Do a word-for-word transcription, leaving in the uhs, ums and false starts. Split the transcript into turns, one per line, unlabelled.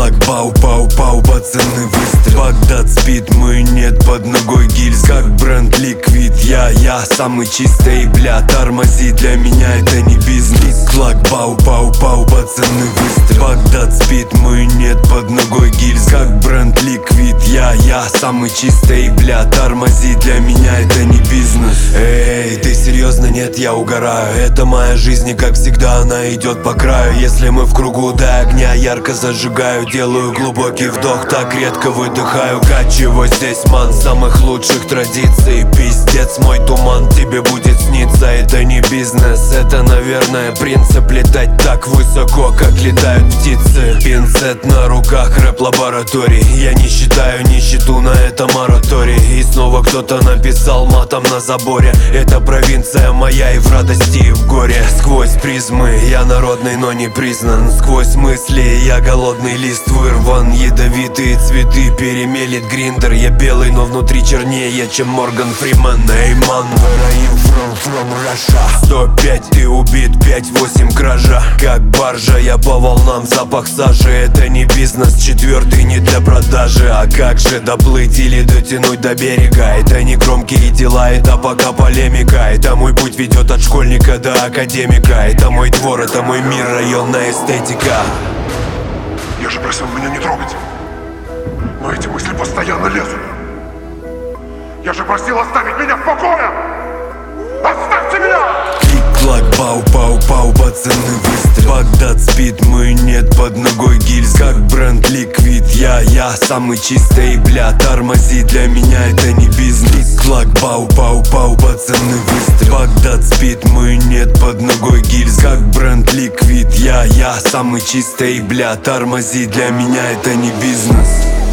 Клик-клак, пау-пау-пау, пацаны выстрел. Багдад спит, мы нет, под ногой гильз. Как бренд ликвид, я, я самый чистый, бля, тормози, для меня это не бизнес. Клак, пау-пау-пау, пацаны выстрел. Багдад спит, мы нет, под ногой гильз. Как бренд ликвид, я, я самый чистый, бля, тормози, для меня это не бизнес. Эй, ты серьезно? Нет, я угораю. Это моя жизнь, и как всегда она идет по краю. Если мы в кругу до огня, ярко зажигаю. Делаю глубокий вдох, так редко выдыхаю. Качево здесь, ман, самых лучших традиций. Пиздец, мой туман тебе будет сниться. Это не бизнес, это, наверное, принцип. Летать так высоко, как летают птицы. Пинцет на руках, рэп-лабораторий. Я не считаю нищету, на это мораторий. И снова кто-то написал матом на заборе. Это провинция моя, и в радости, и в горе. Сквозь призмы я народный, но не признан. Сквозь мысли я голодный, лист вырван. Ядовитые цветы перемелит гриндер. Я белый, но внутри чернее, чем Морган Фриман. Эй, ман, from, from Russia. сто пять, ты убит, пять восемь кража. Как баржа, я по волнам, запах сажи. Это не бизнес, четвертый не для продажи. А как же доплыть или дотянуть до берега? Это не громкие дела, это пока полемика. Это мой путь ведет от школьника до академика. Это мой двор, это мой мир, районная эстетика.
Я же просил меня не трогать, но эти мысли постоянно лезут. Я же просил оставить меня в покое! Оставьте меня!
Клик-клак, пау-пау-пау, пацаны выстрел. Багдад спит, мы нет, под ногой гильз. Как бренд ликвид, я, я самый чистый, бля, тормози, для меня это не бизнес. Клак, пау-пау-пау, пацаны выстрел. Багдад спит, мы нет, под ногой гильз. Как бренд ликвид, я, я самый чистый, бля, тормози, для меня это не бизнес.